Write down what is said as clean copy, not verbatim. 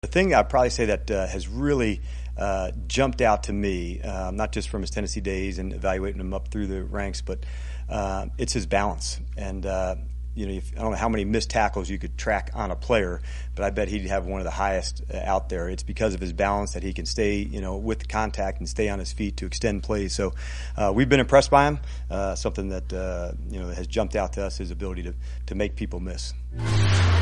The thing I'd probably say that has really jumped out to me, not just from his Tennessee days and evaluating him up through the ranks, but it's his balance. And I don't know how many missed tackles you could track on a player, but I bet he'd have one of the highest out there. It's because of his balance that he can stay, with the contact and stay on his feet to extend plays. So we've been impressed by him. Something that has jumped out to us, his ability to make people miss.